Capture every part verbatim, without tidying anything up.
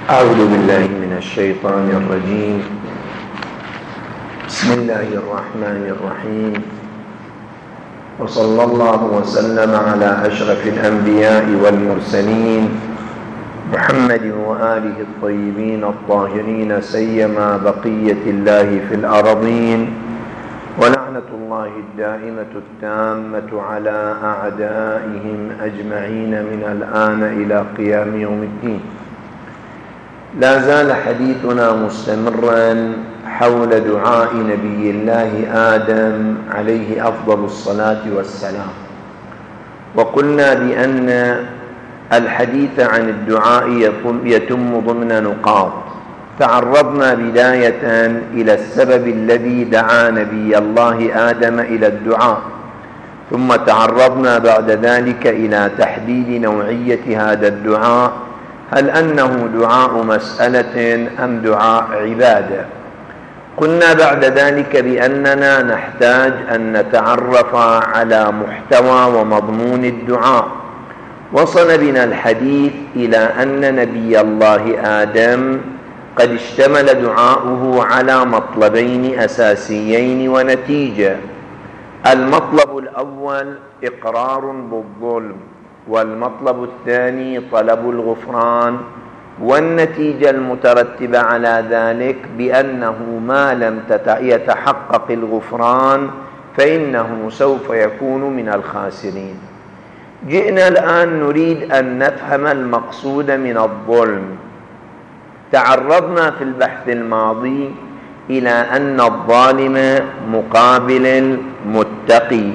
أعوذ بالله من الشيطان الرجيم. بسم الله الرحمن الرحيم، وصلى الله وسلم على أشرف الأنبياء والمرسلين محمد وآله الطيبين الطاهرين، سيما بقية الله في الأرضين، ولعنة الله الدائمة التامة على أعدائهم أجمعين من الآن إلى قيام يوم الدين. لا زال حديثنا مستمرا حول دعاء نبي الله آدم عليه أفضل الصلاة والسلام، وقلنا بأن الحديث عن الدعاء يتم ضمن نقاط. تعرضنا بداية إلى السبب الذي دعا نبي الله آدم إلى الدعاء، ثم تعرضنا بعد ذلك إلى تحديد نوعية هذا الدعاء، هل أنه دعاء مسألة أم دعاء عبادة. قلنا بعد ذلك بأننا نحتاج أن نتعرف على محتوى ومضمون الدعاء. وصل بنا الحديث إلى أن نبي الله آدم قد اشتمل دعاؤه على مطلبين أساسيين ونتيجة. المطلب الأول إقرار بالظلم، والمطلب الثاني طلب الغفران، والنتيجة المترتبة على ذلك بأنه ما لم يتحقق الغفران فإنه سوف يكون من الخاسرين. جئنا الآن نريد أن نفهم المقصود من الظلم. تعرضنا في البحث الماضي إلى أن الظالم مقابل المتقي،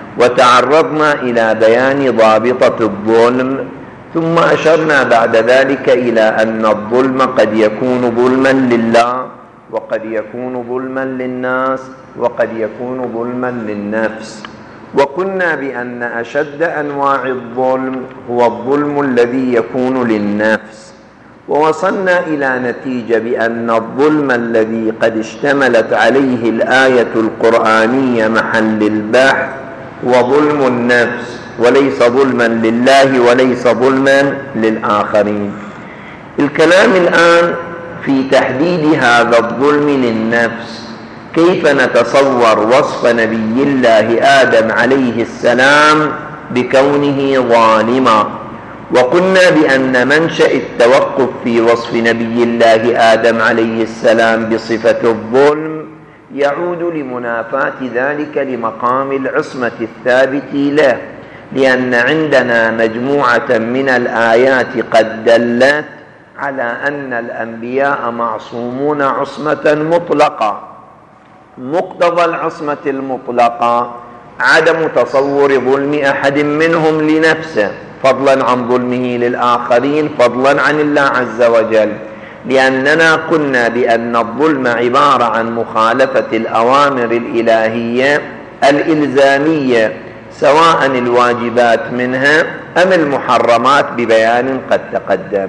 وتعرضنا إلى بيان ضابطة الظلم، ثم أشرنا بعد ذلك إلى أن الظلم قد يكون ظلما لله، وقد يكون ظلما للناس، وقد يكون ظلما للنفس. وقلنا بأن أشد أنواع الظلم هو الظلم الذي يكون للنفس، ووصلنا إلى نتيجة بأن الظلم الذي قد اشتملت عليه الآية القرآنية محل البحث هو ظلم النفس، وليس ظلما لله وليس ظلما للآخرين. الكلام الآن في تحديد هذا الظلم للنفس. كيف نتصور وصف نبي الله آدم عليه السلام بكونه ظالما؟ وقلنا بأن منشأ التوقف في وصف نبي الله آدم عليه السلام بصفة الظلم يعود لمنافاة ذلك لمقام العصمة الثابت له، لأن عندنا مجموعة من الآيات قد دلت على أن الأنبياء معصومون عصمة مطلقة. مقتضى العصمة المطلقة عدم تصور ظلم أحد منهم لنفسه، فضلا عن ظلمه للآخرين، فضلا عن الله عز وجل، لأننا قلنا بأن الظلم عبارة عن مخالفة الأوامر الإلهية الإلزامية، سواء الواجبات منها أم المحرمات ببيان قد تقدم.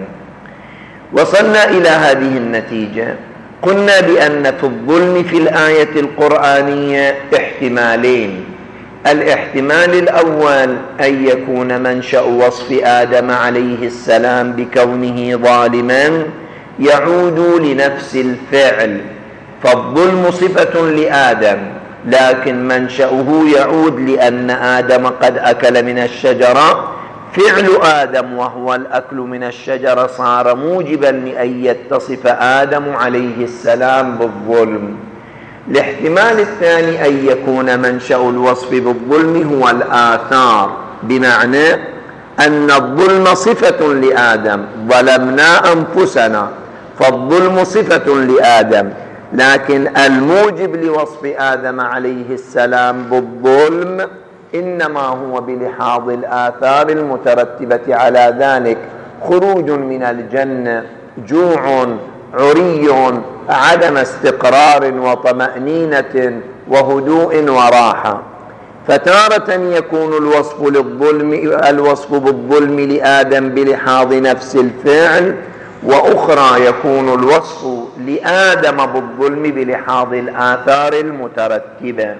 وصلنا إلى هذه النتيجة. قلنا بأن في الظلم في الآية القرآنية احتمالين. الاحتمال الأول أن يكون منشأ وصف آدم عليه السلام بكونه ظالما يعود لنفس الفعل، فالظلم صفة لآدم، لكن منشأه يعود لأن آدم قد أكل من الشجرة. فعل آدم وهو الأكل من الشجرة صار موجبا لأن يتصف آدم عليه السلام بالظلم. الاحتمال الثاني أن يكون منشأ الوصف بالظلم هو الآثار، بمعنى أن الظلم صفة لآدم، ظلمنا أنفسنا، فالظلم صفة لآدم، لكن الموجب لوصف آدم عليه السلام بالظلم إنما هو بلحاظ الآثار المترتبة على ذلك: خروج من الجنة، جوع، عري، عدم استقرار وطمأنينة وهدوء وراحة. فتارة يكون الوصف للظلم الوصف بالظلم لآدم بلحاظ نفس الفعل، وأخرى يكون الوصف لآدم بالظلم بلحاظ الآثار المترتبة.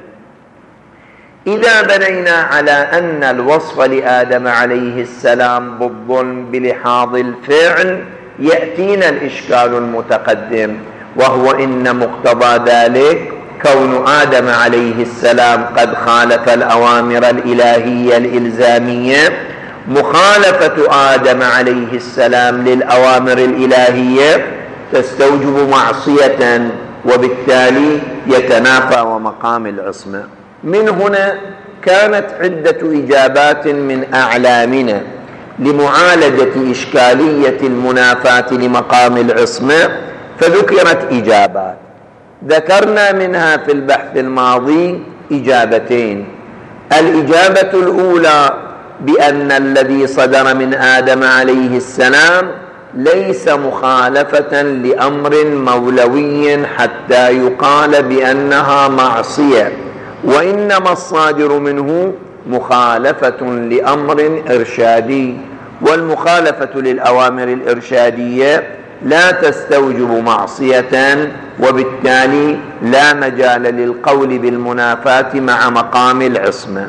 إذا بنينا على أن الوصف لآدم عليه السلام بالظلم بلحاظ الفعل يأتينا الإشكال المتقدم، وهو إن مقتضى ذلك كون آدم عليه السلام قد خالف الأوامر الإلهية الإلزامية. مخالفة آدم عليه السلام للأوامر الإلهية تستوجب معصية، وبالتالي يتنافى ومقام العصمة. من هنا كانت عدة إجابات من أعلامنا لمعالجة إشكالية المنافاة لمقام العصمة، فذكرت إجابات. ذكرنا منها في البحث الماضي إجابتين. الإجابة الأولى بأن الذي صدر من آدم عليه السلام ليس مخالفة لأمر مولوي حتى يقال بأنها معصية، وإنما الصادر منه مخالفة لأمر إرشادي، والمخالفة للأوامر الإرشادية لا تستوجب معصية، وبالتالي لا مجال للقول بالمنافاة مع مقام العصمة.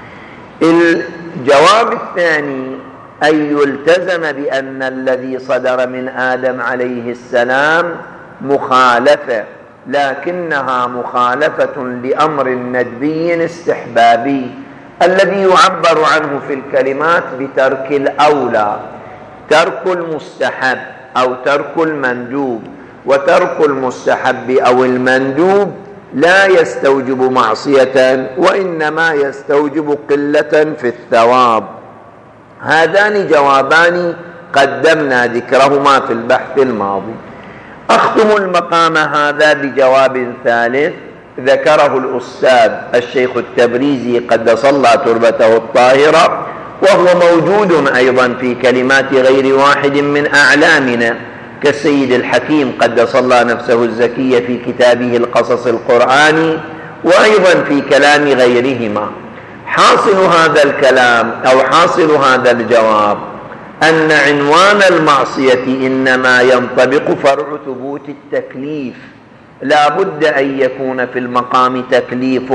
الجواب الثاني أن يلتزم بأن الذي صدر من آدم عليه السلام مخالفة، لكنها مخالفة لأمر ندبي استحبابي الذي يعبر عنه في الكلمات بترك الأولى، ترك المستحب أو ترك المندوب. وترك المستحب أو المندوب لا يستوجب معصية، وإنما يستوجب قلة في الثواب. هذان جوابان قدمنا ذكرهما في البحث الماضي. أختم المقام هذا بجواب ثالث ذكره الأستاذ الشيخ التبريزي قدس الله تربته الطاهرة، وهو موجود أيضا في كلمات غير واحد من أعلامنا كالسيد الحكيم قدس الله نفسه الزكية في كتابه القصص القرآني، وأيضا في كلام غيرهما. حاصل هذا الكلام أو حاصل هذا الجواب أن عنوان المعصية إنما ينطبق فرع ثبوت التكليف. لا بد أن يكون في المقام تكليف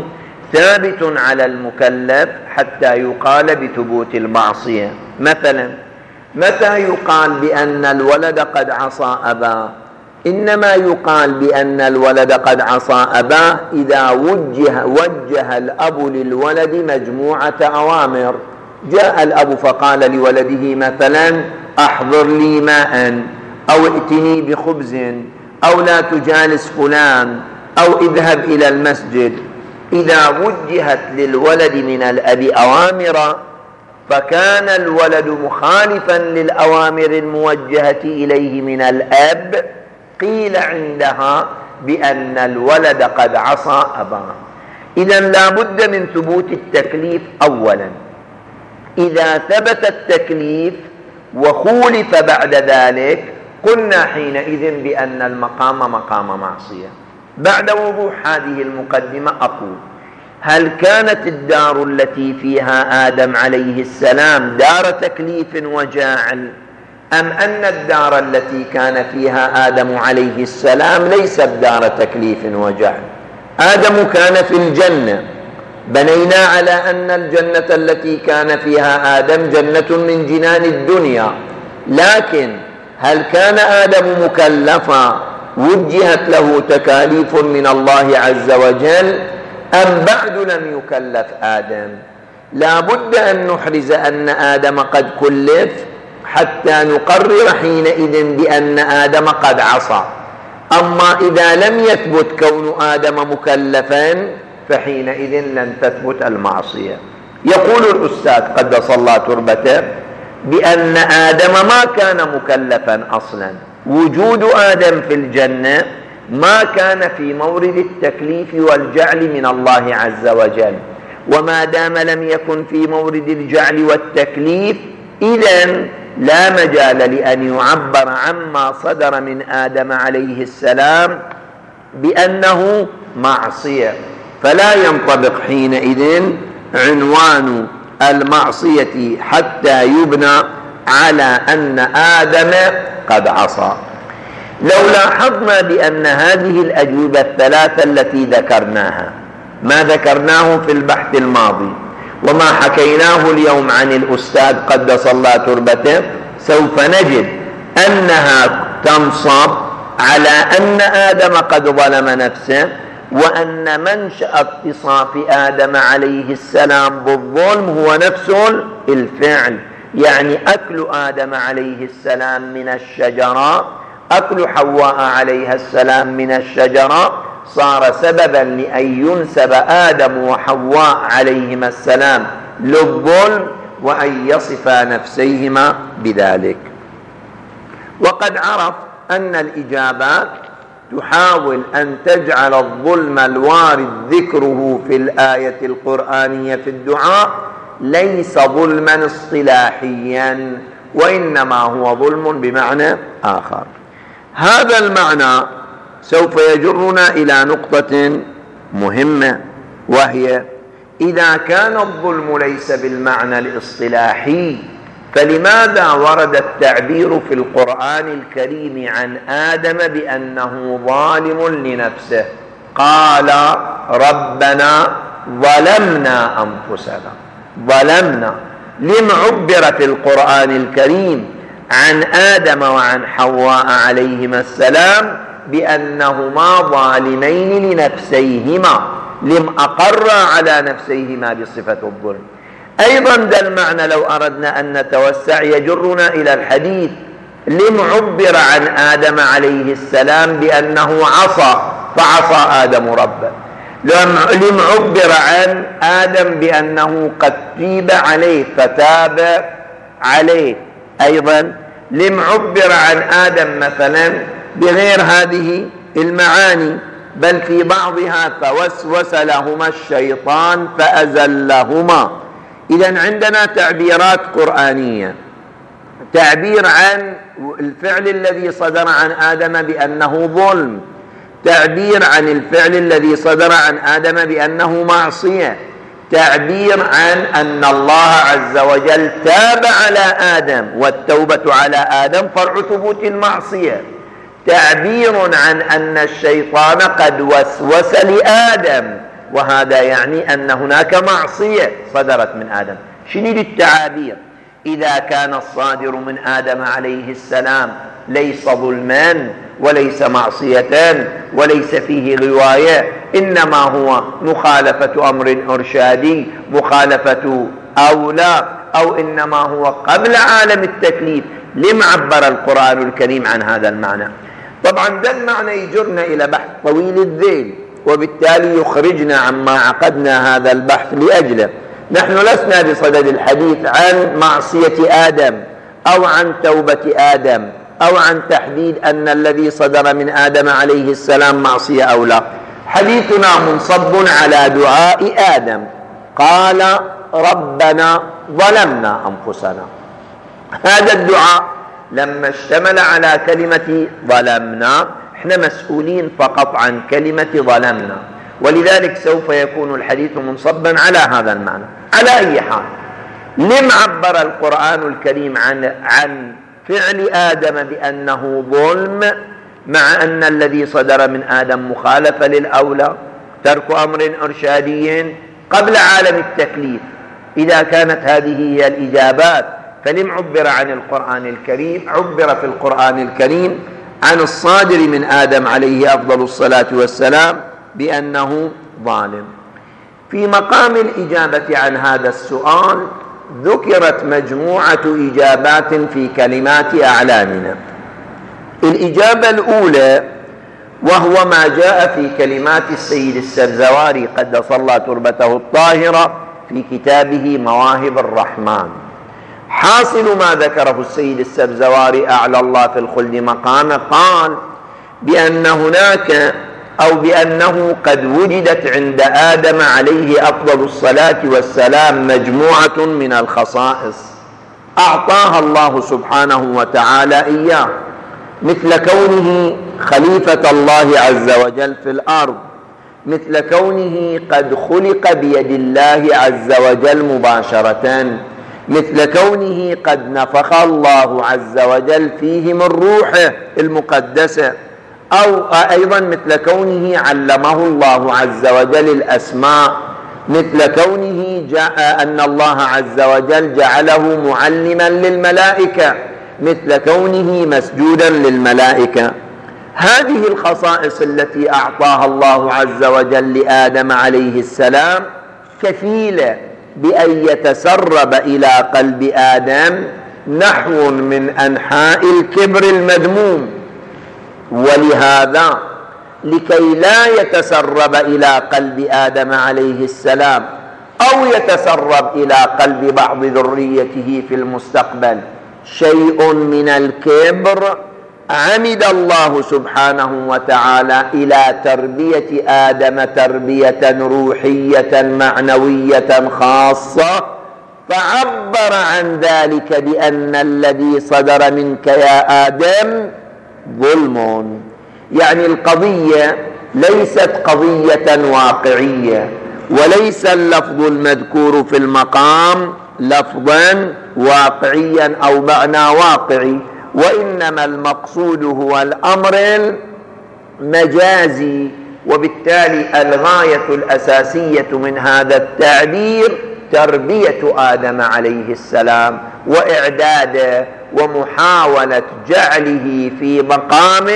ثابت على المكلف حتى يقال بثبوت المعصية. مثلا متى يقال بأن الولد قد عصى أباه؟ إنما يقال بأن الولد قد عصى أباه إذا وجه, وجه الأب للولد مجموعة أوامر. جاء الأب فقال لولده مثلا أحضر لي ماء، أو ائتني بخبز، أو لا تجالس فلان، أو اذهب إلى المسجد. إذا وجهت للولد من الأب أوامر فكان الولد مخالفا للأوامر الموجهة إليه من الأب، قيل عندها بأن الولد قد عصى أباه. إذن لا بد من ثبوت التكليف أولا. إذا ثبت التكليف وخولف بعد ذلك قلنا حينئذ بأن المقام مقام معصية. بعد وضوح هذه المقدمة أقول: هل كانت الدار التي فيها آدم عليه السلام دار تكليف وجاعل، أم أن الدار التي كان فيها آدم عليه السلام ليست دار تكليف وجعل؟ آدم كان في الجنة، بنينا على أن الجنة التي كان فيها آدم جنة من جنان الدنيا، لكن هل كان آدم مكلفا وجهت له تكاليف من الله عز وجل، أم بعد لم يكلف آدم؟ لا بد أن نحرز أن آدم قد كلف حتى نقرر حينئذ بأن آدم قد عصى. أما إذا لم يثبت كون آدم مكلفا فحينئذ لن تثبت المعصية. يقول الأستاذ قدس الله تربته بأن آدم ما كان مكلفا أصلا. وجود آدم في الجنة ما كان في مورد التكليف والجعل من الله عز وجل، وما دام لم يكن في مورد الجعل والتكليف إذن لا مجال لأن يعبر عما صدر من آدم عليه السلام بأنه معصية، فلا ينطبق حينئذ عنوان المعصية حتى يبنى على أن آدم قد عصى. لو لاحظنا بأن هذه الأجوبة الثلاثة التي ذكرناها ما ذكرناه في البحث الماضي وما حكيناه اليوم عن الأستاذ قدس الله تربته، سوف نجد أنها تنصب على أن آدم قد ظلم نفسه، وأن منشأ اتصاف آدم عليه السلام بالظلم هو نفس الفعل، يعني أكل آدم عليه السلام من الشجرة، أكل حواء عليها السلام من الشجرة صار سببا لأن ينسب آدم وحواء عليهما السلام للظلم، وأن يصفا نفسيهما بذلك. وقد عرف أن الإجابات تحاول أن تجعل الظلم الوارد ذكره في الآية القرآنية في الدعاء ليس ظلما اصطلاحيا، وإنما هو ظلم بمعنى آخر. هذا المعنى سوف يجرنا إلى نقطة مهمة، وهي إذا كان الظلم ليس بالمعنى الاصطلاحي، فلماذا ورد التعبير في القرآن الكريم عن آدم بأنه ظالم لنفسه؟ قال ربنا ظلمنا أنفسنا. ظلمنا لم عبر في القرآن الكريم عن آدم وعن حواء عليهما السلام بأنهما ظالمين لنفسيهما؟ لم أقر على نفسيهما بصفة الظلم؟ أيضا ذا المعنى لو أردنا أن نتوسع يجرنا إلى الحديث لم عبر عن آدم عليه السلام بأنه عصى فعصى آدم ربه؟ لم عبر عن آدم بأنه قد تيب عليه فتاب عليه؟ أيضا لم عبر عن آدم مثلا بغير هذه المعاني، بل في بعضها فوسوس لهما الشيطان فأزلهما. إذن عندنا تعبيرات قرآنية، تعبير عن الفعل الذي صدر عن آدم بأنه ظلم، تعبير عن الفعل الذي صدر عن آدم بأنه معصية، تعبير عن أن الله عز وجل تاب على آدم، والتوبة على آدم فرع ثبوت المعصية، تعبير عن أن الشيطان قد وسوس لآدم، وهذا يعني أن هناك معصية صدرت من آدم. شنو التعابير؟ إذا كان الصادر من آدم عليه السلام ليس ظلما وليس معصية وليس فيه غواية، إنما هو مخالفة أمر إرشادي، مخالفة أولى، أو إنما هو قبل عالم التكليف، لم عبر القرآن الكريم عن هذا المعنى؟ طبعا ذا المعنى يجرنا إلى بحث طويل الذيل، وبالتالي يخرجنا عما عقدنا هذا البحث لأجله. نحن لسنا بصدد الحديث عن معصية آدم أو عن توبة آدم أو عن تحديد أن الذي صدر من آدم عليه السلام معصية أو لا. حديثنا منصب على دعاء آدم، قال ربنا ظلمنا أنفسنا. هذا الدعاء لما اشتمل على كلمة ظلمنا، احنا مسؤولين فقط عن كلمة ظلمنا، ولذلك سوف يكون الحديث منصبا على هذا المعنى. على أي حال، لم عبر القرآن الكريم عن عن فعل آدم بأنه ظلم، مع أن الذي صدر من آدم مخالفة للأولى، ترك أمر إرشادي قبل عالم التكليف؟ إذا كانت هذه هي الإجابات، فلم عبر عن القرآن الكريم؟ عبر في القرآن الكريم عن الصادر من آدم عليه أفضل الصلاة والسلام بأنه ظالم. في مقام الإجابة عن هذا السؤال ذكرت مجموعة إجابات في كلمات أعلامنا. الإجابة الأولى وهو ما جاء في كلمات السيد السبزواري قدس الله تربته الطاهرة في كتابه مواهب الرحمن. حاصل ما ذكره السيد السبزواري أعلى الله في الخلد مقامه، قال بأن هناك أو بأنه قد وجدت عند آدم عليه أفضل الصلاة والسلام مجموعة من الخصائص أعطاها الله سبحانه وتعالى إياه، مثل كونه خليفة الله عز وجل في الأرض، مثل كونه قد خلق بيد الله عز وجل مباشرة، مثل كونه قد نفخ الله عز وجل فيه من روحه المقدسة، أو أيضا مثل كونه علمه الله عز وجل الأسماء، مثل كونه جاء أن الله عز وجل جعله معلما للملائكة، مثل كونه مسجودا للملائكة. هذه الخصائص التي أعطاها الله عز وجل لآدم عليه السلام كفيلة بأن يتسرب إلى قلب آدم نحو من أنحاء الكبر المذموم. ولهذا لكي لا يتسرب إلى قلب آدم عليه السلام أو يتسرب إلى قلب بعض ذريته في المستقبل شيء من الكبر، عمد الله سبحانه وتعالى إلى تربية آدم تربية روحية معنوية خاصة، فعبر عن ذلك بأن الذي صدر منك يا آدم ظلم. يعني القضية ليست قضية واقعية، وليس اللفظ المذكور في المقام لفظا واقعيا أو معنى واقعي، وإنما المقصود هو الأمر المجازي. وبالتالي الغاية الأساسية من هذا التعبير تربية آدم عليه السلام وإعداده ومحاولة جعله في مقام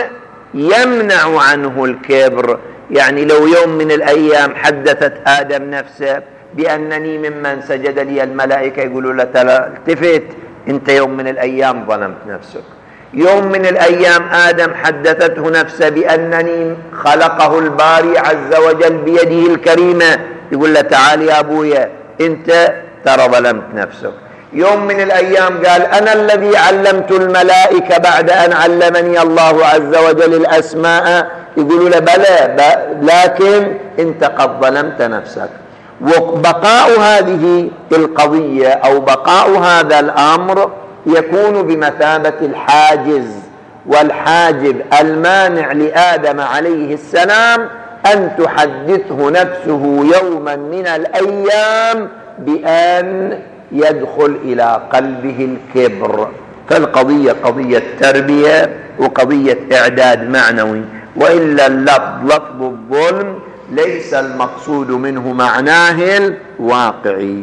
يمنع عنه الكبر. يعني لو يوم من الأيام حدثت آدم نفسه بأنني ممن سجد لي الملائكة، يقولوا له التفت، أنت يوم من الأيام ظلمت نفسك. يوم من الأيام آدم حدثته نفسه بأنني خلقه الباري عز وجل بيده الكريمة، يقول له تعال يا أبويا أنت ترى ظلمت نفسك. يوم من الأيام قال أنا الذي علمت الملائكة بعد أن علمني الله عز وجل الأسماء، يقولوا له بلى لكن أنت قد ظلمت نفسك. وبقاء هذه القضية أو بقاء هذا الأمر يكون بمثابة الحاجز والحاجب المانع لآدم عليه السلام أن تحدثه نفسه يوما من الأيام بأن يدخل إلى قلبه الكبر. فالقضية قضية تربية وقضية إعداد معنوي، وإلا اللفظ لفظ الظلم ليس المقصود منه معناه الواقعي.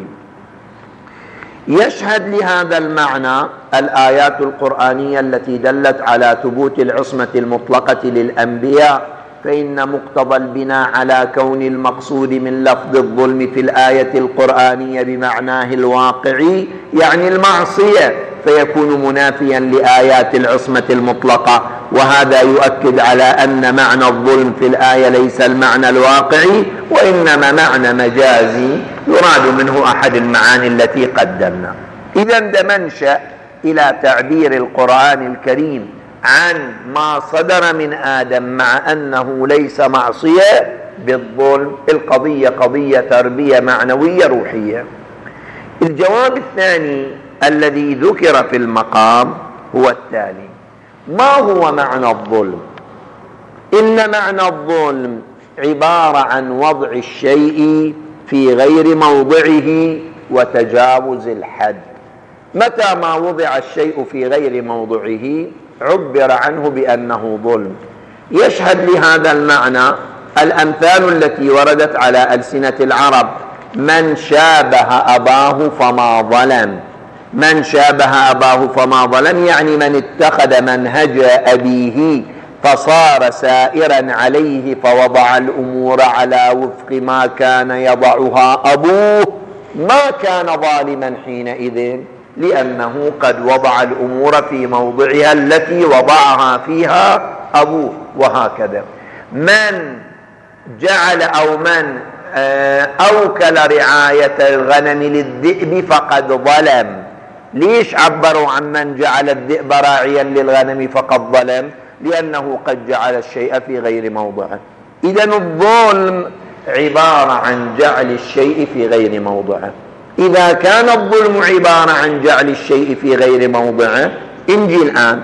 يشهد لهذا المعنى الآيات القرآنية التي دلت على ثبوت العصمة المطلقة للأنبياء، فإن مقتضى البناء على كون المقصود من لفظ الظلم في الآية القرآنية بمعناه الواقعي يعني المعصية، فيكون منافيا لآيات العصمة المطلقة. وهذا يؤكد على أن معنى الظلم في الآية ليس المعنى الواقعي، وإنما معنى مجازي يراد منه أحد المعاني التي قدمنا. إذا ده منشأ إلى تعبير القرآن الكريم عن ما صدر من آدم مع أنه ليس معصية بالظلم. القضية قضية تربية معنوية روحية. الجواب الثاني الذي ذكر في المقام هو التالي: ما هو معنى الظلم؟ إن معنى الظلم عبارة عن وضع الشيء في غير موضعه وتجاوز الحد. متى ما وضع الشيء في غير موضعه عبر عنه بأنه ظلم. يشهد لهذا المعنى الأمثال التي وردت على ألسنة العرب: من شابه أباه فما ظلم. من شابه أباه فما ظلم يعني من اتخذ منهج أبيه فصار سائرا عليه فوضع الأمور على وفق ما كان يضعها أبوه ما كان ظالما حينئذ، لأنه قد وضع الأمور في موضعها التي وضعها فيها أبوه. وهكذا من جعل أو من أوكل رعاية الغنم للذئب فقد ظلم. ليش عبروا عن من جعل الذئب راعيا للغنم فقد ظلم؟ لأنه قد جعل الشيء في غير موضعه. إذن الظلم عبارة عن جعل الشيء في غير موضعه. إذا كان الظلم عبارة عن جعل الشيء في غير موضعه، انجي الآن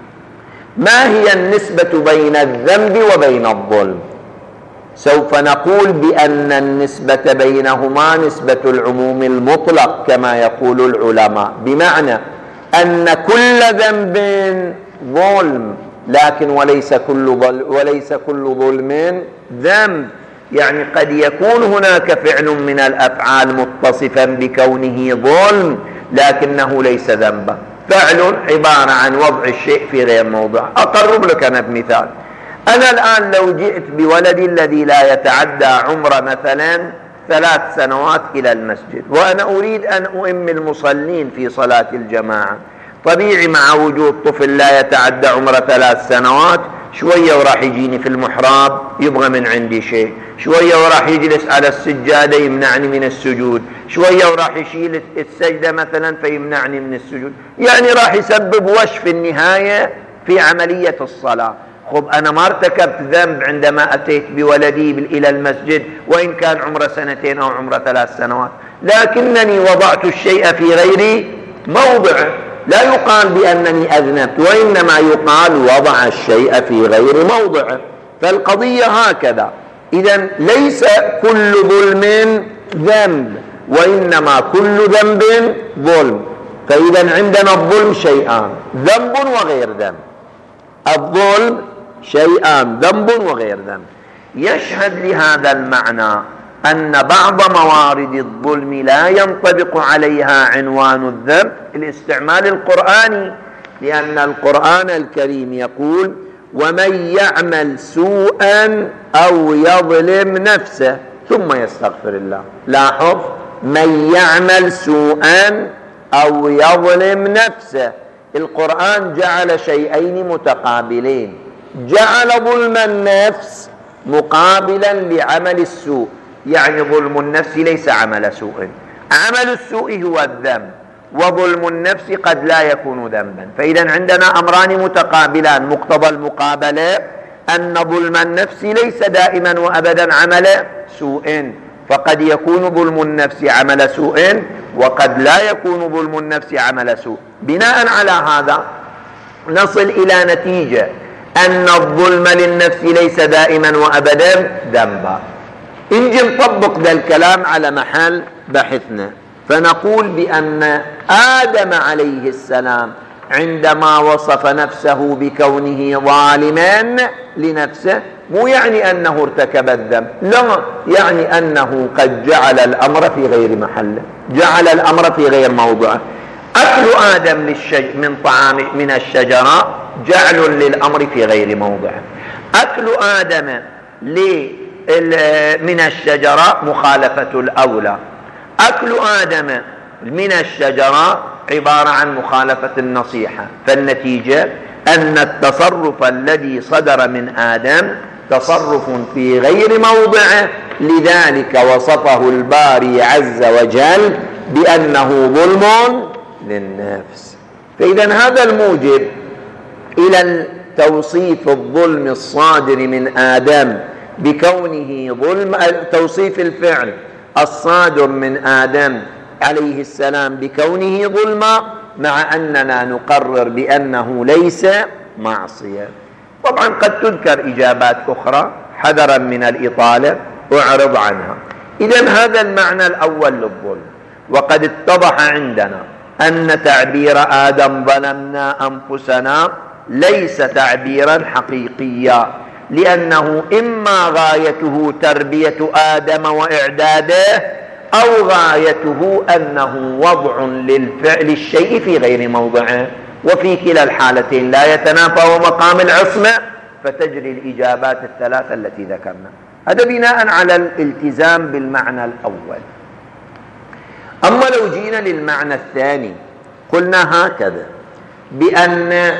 ما هي النسبة بين الذنب وبين الظلم؟ سوف نقول بأن النسبة بينهما نسبة العموم المطلق كما يقول العلماء، بمعنى أن كل ذنب ظلم، لكن وليس كل ظلم وليس كل ظلم ذنب. يعني قد يكون هناك فعل من الأفعال متصفا بكونه ظلم لكنه ليس ذنبا، فعل عبارة عن وضع الشيء في غير موضعه. أقرب لك أنا بمثال. أنا الآن لو جئت بولدي الذي لا يتعدى عمره مثلا ثلاث سنوات إلى المسجد، وأنا أريد أن أؤم المصلين في صلاة الجماعة، طبيعي مع وجود طفل لا يتعدى عمره ثلاث سنوات شوية وراح يجيني في المحراب يبغى من عندي شيء، شوية وراح يجلس على السجادة يمنعني من السجود، شوية وراح يشيل السجدة مثلا فيمنعني من السجود، يعني راح يسبب وش في النهاية في عملية الصلاة. خب أنا ما ارتكبت ذنب عندما أتيت بولدي إلى المسجد وإن كان عمره سنتين أو عمره ثلاث سنوات، لكنني وضعت الشيء في غير موضعه. لا يقال بأنني أذنبت، وإنما يقال وضع الشيء في غير موضعه. فالقضية هكذا. إذن ليس كل ظلم ذنب، وإنما كل ذنب ظلم. فإذا عندنا الظلم شيئان، ذنب وغير ذنب. الظلم شيئان، ذنب وغير ذنب. يشهد لهذا المعنى أن بعض موارد الظلم لا ينطبق عليها عنوان الذنب الاستعمال القرآني، لأن القرآن الكريم يقول: ومن يعمل سوءا أو يظلم نفسه ثم يستغفر الله. لاحظ، من يعمل سوءا أو يظلم نفسه. القرآن جعل شيئين متقابلين، جعل ظلم النفس مقابلا لعمل السوء، يعني ظلم النفس ليس عمل سوء، عمل السوء هو الذنب، وظلم النفس قد لا يكون ذنبا. فإذا عندنا أمران متقابلان، مقتضى المقابلة أن ظلم النفس ليس دائما وأبدا عمل سوء، فقد يكون ظلم النفس عمل سوء وقد لا يكون ظلم النفس عمل سوء. بناء على هذا نصل إلى نتيجة أن الظلم للنفس ليس دائما وأبدا ذنبا. نجي نطبق ذا الكلام على محل بحثنا، فنقول بأن آدم عليه السلام عندما وصف نفسه بكونه ظالما لنفسه مو يعني أنه ارتكب الذنب، لا، يعني أنه قد جعل الأمر في غير محله، جعل الأمر في غير موضعه. أكل آدم للشج... من طعام من الشجرة جعل للأمر في غير موضعه. أكل آدم ل... من الشجرة مخالفة الأولى. أكل آدم من الشجرة عبارة عن مخالفة النصيحة. فالنتيجة أن التصرف الذي صدر من آدم تصرف في غير موضعه، لذلك وصفه الباري عز وجل بأنه ظلم للنفس. فإذا هذا الموجب إلى توصيف الظلم الصادر من آدم بكونه ظلم، توصيف الفعل الصادر من آدم عليه السلام بكونه ظلما، مع أننا نقرر بأنه ليس معصية. طبعا قد تذكر إجابات أخرى حذرا من الإطالة أعرض عنها. إذن هذا المعنى الأول للظلم. وقد اتضح عندنا أن تعبير آدم ظلمنا أنفسنا ليس تعبيرا حقيقيا، لأنه إما غايته تربية آدم وإعداده، أو غايته أنه وضع للفعل الشيء في غير موضعه، وفي كلا الحالتين لا يتنافى مقام العصمة، فتجري الإجابات الثلاثة التي ذكرنا. هذا بناء على الالتزام بالمعنى الأول. أما لو جينا للمعنى الثاني قلنا هكذا، بأن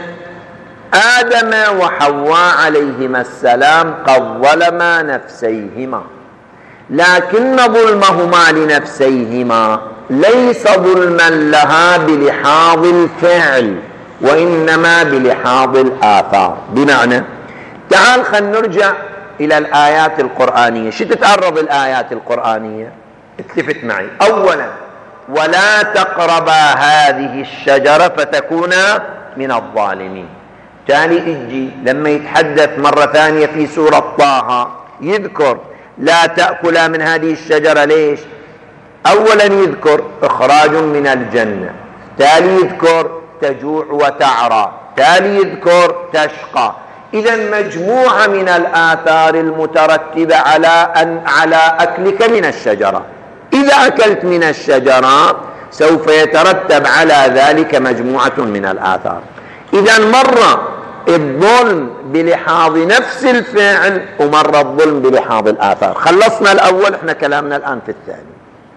آدم وحواء عليهما السلام قد ظلما نفسيهما، لكن ظلمهما لنفسيهما ليس ظلما لها بلحاظ الفعل، وإنما بلحاظ الآثار. بمعنى، تعال خلينا نرجع إلى الآيات القرآنية. شو تتعرض الآيات القرآنية؟ التفت معي. أولا، ولا تقربا هذه الشجرة فتكونا من الظالمين. تالي اجي لما يتحدث مرة ثانية في سورة طه يذكر لا تأكلا من هذه الشجرة. ليش؟ أولا يذكر إخراج من الجنة، تالي يذكر تجوع وتعرى، تالي يذكر تشقى. إذن مجموعة من الآثار المترتبة على أن على أكلك من الشجرة. إذا أكلت من الشجرة سوف يترتب على ذلك مجموعة من الآثار. إذا مر الظلم بلحاظ نفس الفعل ومر الظلم بلحاظ الآثار. خلصنا الأول، احنا كلامنا الآن في الثاني.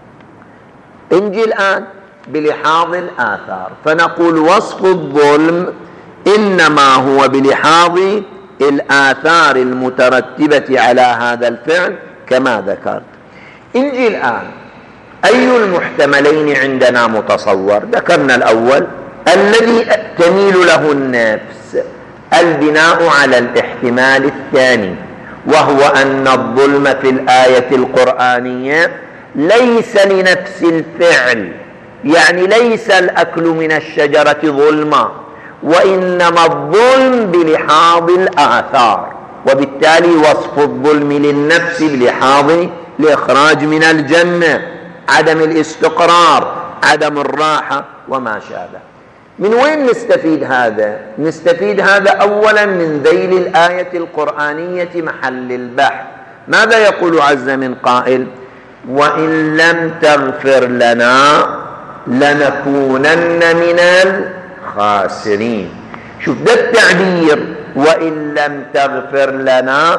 نجي الآن بلحاظ الآثار، فنقول وصف الظلم إنما هو بلحاظ الآثار المترتبة على هذا الفعل كما ذكرت. نجي الآن أي المحتملين عندنا متصور؟ ذكرنا الأول الذي تميل له النفس، البناء على الاحتمال الثاني، وهو أن الظلم في الآية القرآنية ليس لنفس الفعل، يعني ليس الأكل من الشجرة ظلما، وإنما الظلم بلحاظ الآثار، وبالتالي وصف الظلم للنفس بلحاظ الإخراج من الجنة، عدم الاستقرار، عدم الراحة وما شابه. من وين نستفيد هذا؟ نستفيد هذا أولا من ذيل الآية القرآنية محل البحث. ماذا يقول عز من قائل؟ وإن لم تغفر لنا لنكونن من الخاسرين. شوف ده التعبير، وإن لم تغفر لنا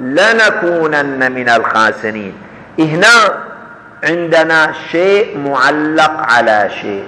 لنكونن من الخاسرين. هنا عندنا شيء معلق على شيء.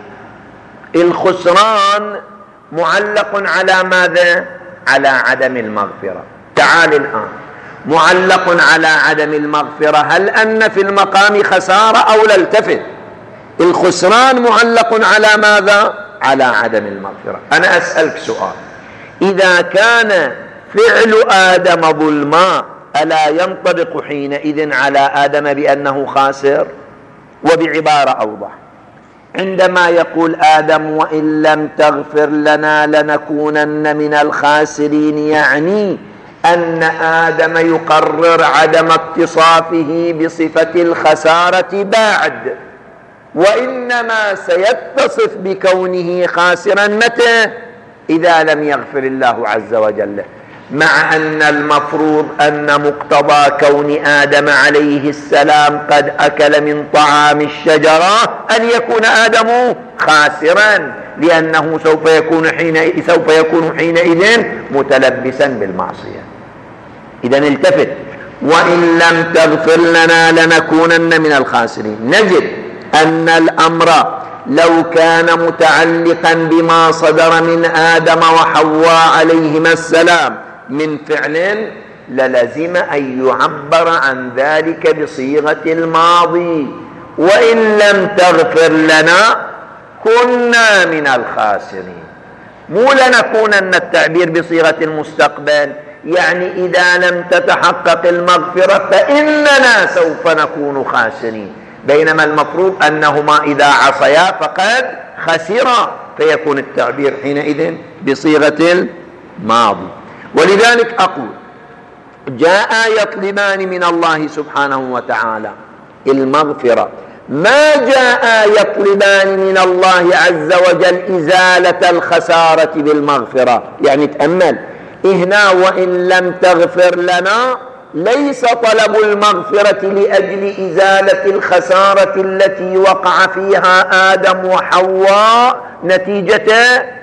الخسران معلق على ماذا؟ على عدم المغفرة. تعال الآن، معلق على عدم المغفرة، هل أن في المقام خسارة أو لا؟ التفت، الخسران معلق على ماذا؟ على عدم المغفرة. أنا أسألك سؤال، إذا كان فعل آدم ظلما ألا ينطبق حينئذ على آدم بأنه خاسر؟ وبعبارة أوضح، عندما يقول آدم وإن لم تغفر لنا لنكونن من الخاسرين، يعني أن آدم يقرر عدم اتصافه بصفة الخسارة بعد، وإنما سيتصف بكونه خاسرا متى؟ إذا لم يغفر الله عز وجل، مع أن المفروض أن مقتضى كون آدم عليه السلام قد أكل من طعام الشجرة أن يكون آدم خاسرا، لأنه سوف يكون حينئذ سوف يكون حينئذ متلبسا بالمعصية. إذا التفت، وإن لم تغفر لنا لنكونن من الخاسرين. نجد أن الأمر لو كان متعلقا بما صدر من آدم وحواء عليهما السلام من فعل للزم أن يعبر عن ذلك بصيغة الماضي، وإن لم تغفر لنا كنا من الخاسرين، مو لنكونن التعبير بصيغة المستقبل، يعني إذا لم تتحقق المغفرة فإننا سوف نكون خاسرين، بينما المفروض أنهما إذا عصيا فقد خسرا، فيكون التعبير حينئذ بصيغة الماضي. ولذلك أقول جاء يطلبان من الله سبحانه وتعالى المغفرة، ما جاء يطلبان من الله عز وجل إزالة الخسارة بالمغفرة. يعني تأمل هنا، وإن لم تغفر لنا ليس طلب المغفرة لأجل إزالة الخسارة التي وقع فيها آدم وحواء نتيجة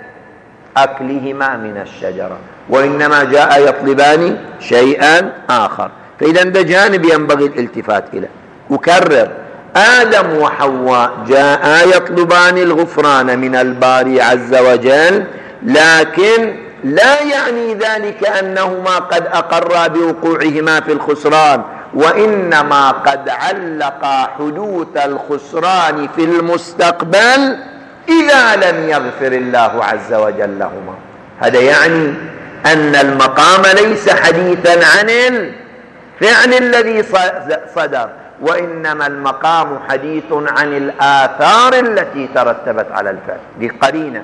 أكلهما من الشجرة، وإنما جاء يطلبان شيئا آخر. فإذا ده جانب ينبغي الالتفات إليه. أكرر، آدم وحواء جاء يطلبان الغفران من الباري عز وجل، لكن لا يعني ذلك أنهما قد أقرا بوقوعهما في الخسران، وإنما قد علقا حدوث الخسران في المستقبل إذا لم يغفر الله عز وجل لهما. هذا يعني أن المقام ليس حديثا عن الفعل الذي صدر، وإنما المقام حديث عن الآثار التي ترتبت على الفعل. دي قرينة.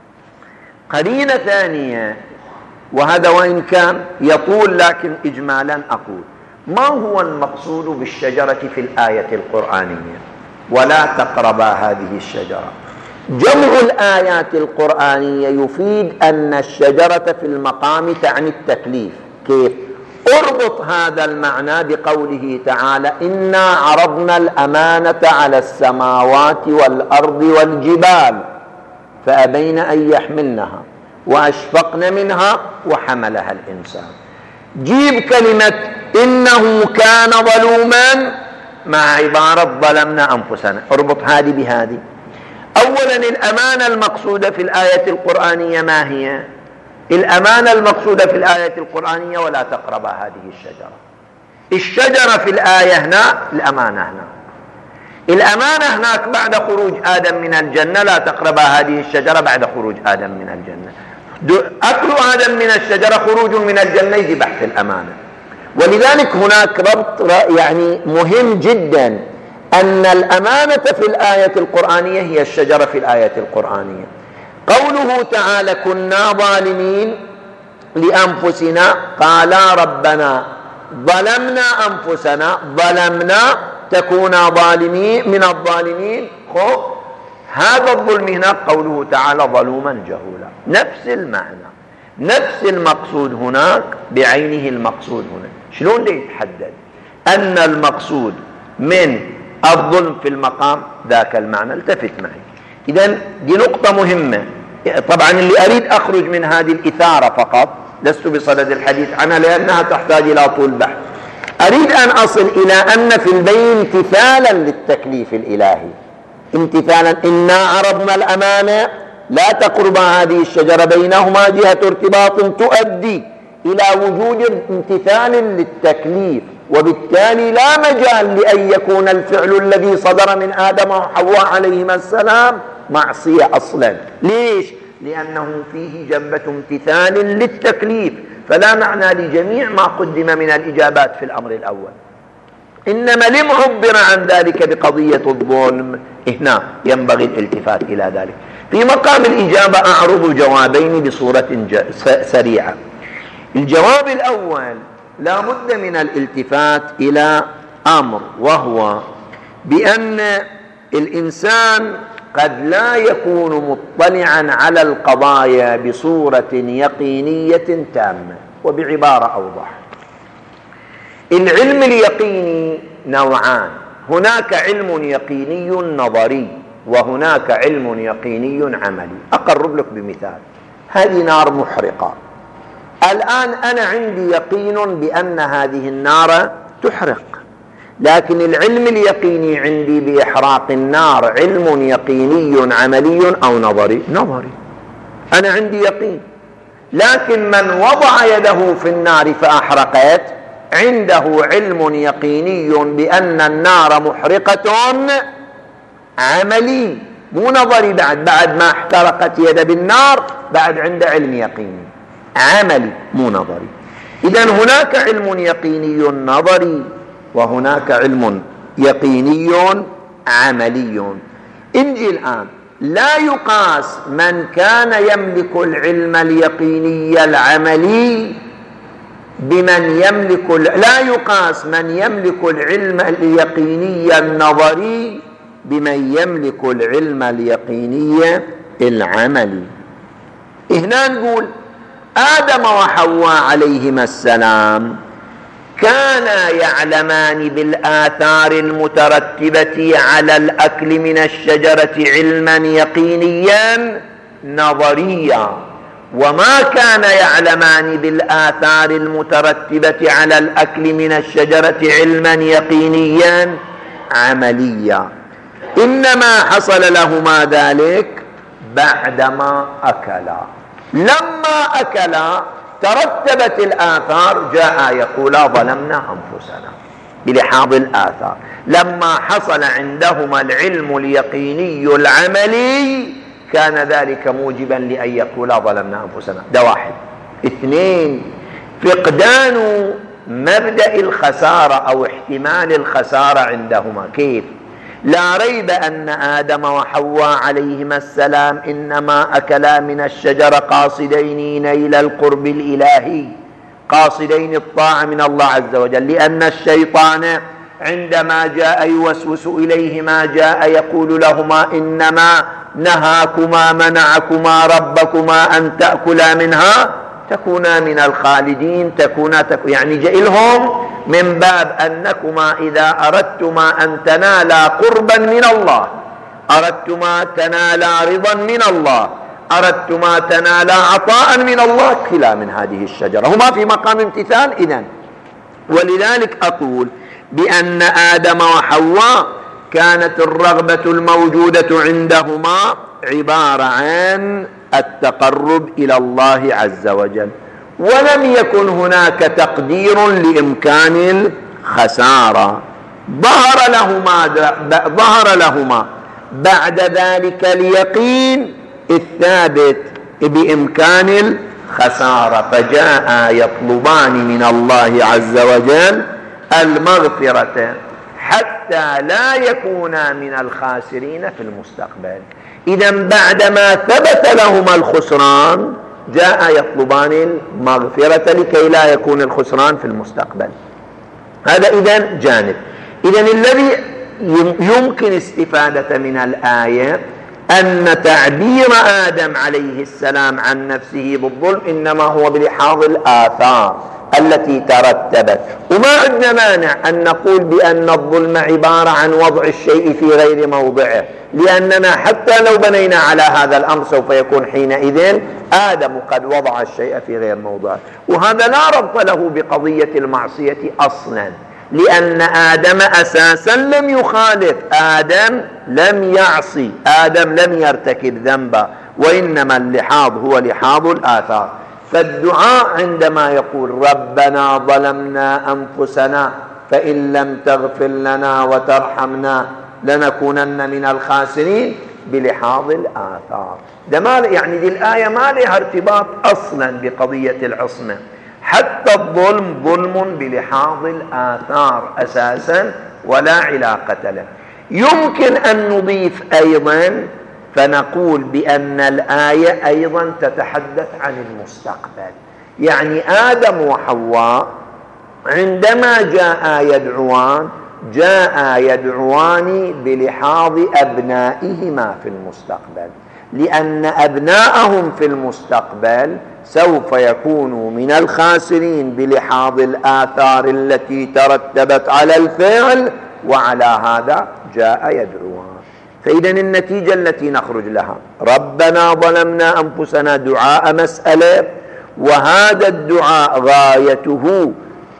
قرينة ثانية، وهذا وإن كان يطول لكن إجمالا أقول، ما هو المقصود بالشجرة في الآية القرآنية؟ ولا تقربا هذه الشجرة. جمع الآيات القرآنية يفيد أن الشجرة في المقام تعني التكليف. كيف؟ اربط هذا المعنى بقوله تعالى: إنا عرضنا الأمانة على السماوات والأرض والجبال فأبين أن يحملنها وأشفقن منها وحملها الإنسان. جيب كلمة إنه كان ظلوما مع عبارة ظلمنا أنفسنا، اربط هذه بهذه. أولا الأمانة المقصودة في الآية القرآنية ما هي؟ الأمانة المقصودة في الآية القرآنية: ولا تقربا هذه الشجرة. الشجرة في الآية هنا، الأمانة هنا. الأمانة هناك بعد خروج آدم من الجنة: لا تقربا هذه الشجرة بعد خروج آدم من الجنة. أكل آدم من الشجرة خروج من الجنة، يجي بحث الأمانة. ولذلك هناك ربط يعني مهم جدا، أن الأمانة في الآية القرآنية هي الشجرة في الآية القرآنية. قوله تعالى: كنا ظالمين لأنفسنا، قالا ربنا ظلمنا أنفسنا، ظلمنا تكون ظالمين من الظالمين. خب هذا الظلم هنا قوله تعالى: ظلوما جهولا، نفس المعنى، نفس المقصود هناك بعينه المقصود هنا. شلون يتحدد أن المقصود من الظلم في المقام ذاك المعنى؟ التفت معي. إذن دي نقطة مهمة. طبعا اللي أريد أخرج من هذه الإثارة فقط، لست بصدد الحديث عنها لأنها تحتاج إلى طول بحث. أريد أن أصل إلى أن في البين امتثالا للتكليف الإلهي، امتثالا: إنا عرضنا الأمانة لا تقربا هذه الشجرة، بينهما جهة ارتباط تؤدي إلى وجود امتثال للتكليف، وبالتالي لا مجال لأن يكون الفعل الذي صدر من آدم وحواء عليهما السلام معصية أصلا. ليش؟ لأنه فيه جنبة امتثال للتكليف، فلا معنى لجميع ما قدم من الإجابات في الأمر الأول. إنما لم عبر عن ذلك بقضية الظلم، هنا ينبغي الالتفات إلى ذلك. في مقام الإجابة أعرض جوابين بصورة سريعة. الجواب الأول: لا بد من الالتفات إلى أمر، وهو بأن الإنسان قد لا يكون مطلعا على القضايا بصورة يقينية تامة. وبعبارة أوضح: العلم اليقيني نوعان: هناك علم يقيني نظري، وهناك علم يقيني عملي. أقرب لك بمثال: هذه نار محرقة، الآن أنا عندي يقين بأن هذه النار تحرق، لكن العلم اليقيني عندي بإحراق النار علم يقيني عملي أو نظري؟ نظري. أنا عندي يقين، لكن من وضع يده في النار فأحرقت عنده علم يقيني بأن النار محرقة عملي، مو نظري. بعد بعد ما احترقت يده بالنار بعد عنده علم يقيني عملي مو نظري. إذن هناك علم يقيني نظري، وهناك علم يقيني عملي. انجي الآن: لا يقاس من كان يملك العلم اليقيني العملي بمن يملك لا يقاس من يملك العلم اليقيني النظري بمن يملك العلم اليقيني العملي. هنا نقول آدم وحواء عليهما السلام كانا يعلمان بالآثار المترتبة على الأكل من الشجرة علما يقينيا نظريا، وما كان يعلمان بالآثار المترتبة على الأكل من الشجرة علما يقينيا عمليا. إنما حصل لهما ذلك بعدما أكلا. لما أكلا ترتبت الآثار، جاء يقولا ظلمنا أنفسنا بلحاظ الآثار. لما حصل عندهما العلم اليقيني العملي كان ذلك موجبا لأن يقولا ظلمنا أنفسنا. ده واحد. اثنين: فقدان مبدأ الخسارة أو احتمال الخسارة عندهما. كيف؟ لا ريب أن آدم وحواء عليهما السلام إنما أكلا من الشجرة قاصدين نيل القرب الإلهي، قاصدين الطاعة من الله عز وجل، لأن الشيطان عندما جاء يوسوس إليهما جاء يقول لهما إنما نهاكما منعكما ربكما أن تأكلا منها تكونا من الخالدين، تكونا تكو يعني جئلهم من باب أنكما إذا أردتما أن تنالا قربا من الله، أردتما تنالا رضا من الله، أردتما تنالا عطاء من الله، كلا من هذه الشجرة، هما في مقام امتثال إذن. ولذلك أقول بأن آدم وحواء كانت الرغبة الموجودة عندهما عبارة عن التقرب إلى الله عز وجل، ولم يكن هناك تقدير لإمكان الخسارة. ظهر لهما ظهر لهما بعد ذلك اليقين الثابت بإمكان الخسارة، فجاء يطلبان من الله عز وجل المغفرة حتى لا يكونا من الخاسرين في المستقبل. إذن بعدما ثبت لهما الخسران جاء يطلبان المغفرة لكي لا يكون الخسران في المستقبل. هذا إذن جانب. إذن الذي يمكن استفادة من الآية أن تعبير آدم عليه السلام عن نفسه بالظلم إنما هو بلحاظ الآثار التي ترتبت، وما عندنا مانع أن نقول بأن الظلم عبارة عن وضع الشيء في غير موضعه، لأننا حتى لو بنينا على هذا الأمر سوف يكون حينئذ آدم قد وضع الشيء في غير موضعه، وهذا لا ربط له بقضية المعصية أصلا، لأن آدم أساسا لم يخالف، آدم لم يعصي، آدم لم يرتكب ذنبا، وإنما اللحاظ هو لحاظ الآثار. فالدعاء عندما يقول ربنا ظلمنا أنفسنا فإن لم تغفر لنا وترحمنا لنكونن من الخاسرين بلحاظ الآثار. ده ما يعني دي الآية ما لها ارتباط أصلا بقضية العصمة، حتى الظلم ظلم بلحاظ الآثار أساسا ولا علاقة له. يمكن أن نضيف أيضا فنقول بأن الآية أيضا تتحدث عن المستقبل، يعني آدم وحواء عندما جاء يدعوان جاء يدعوان بلحاظ أبنائهما في المستقبل، لأن أبناءهم في المستقبل سوف يكونوا من الخاسرين بلحاظ الآثار التي ترتبت على الفعل، وعلى هذا جاء يدعوان. فإذا النتيجة التي نخرج لها ربنا ظلمنا أنفسنا دعاء مسألة، وهذا الدعاء غايته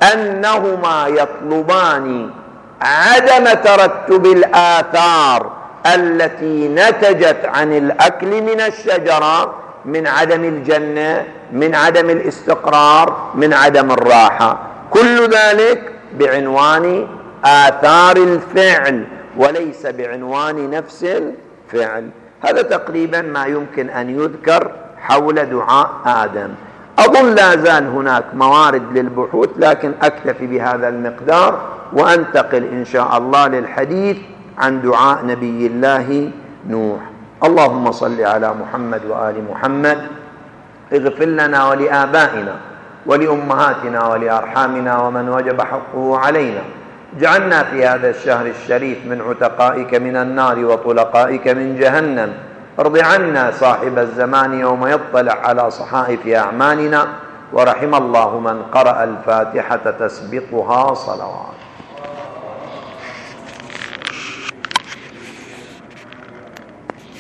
أنهما يطلبان عدم ترتب الآثار التي نتجت عن الأكل من الشجرة، من عدم الجنة، من عدم الاستقرار، من عدم الراحة، كل ذلك بعنوان آثار الفعل وليس بعنوان نفس الفعل. هذا تقريبا ما يمكن أن يذكر حول دعاء آدم. أظن لا زال هناك موارد للبحوث، لكن أكتفي بهذا المقدار وأنتقل إن شاء الله للحديث عن دعاء نبي الله نوح. اللهم صل على محمد وآل محمد. اغفر لنا ولآبائنا ولأمهاتنا ولأرحامنا ومن وجب حقه علينا. اجعلنا في هذا الشهر الشريف من عتقائك من النار وطلقائك من جهنم. ارض عنا صاحب الزمان يوم يطلع على صحائف أعمالنا. ورحم الله من قرأ الفاتحة تسبقها صلوات.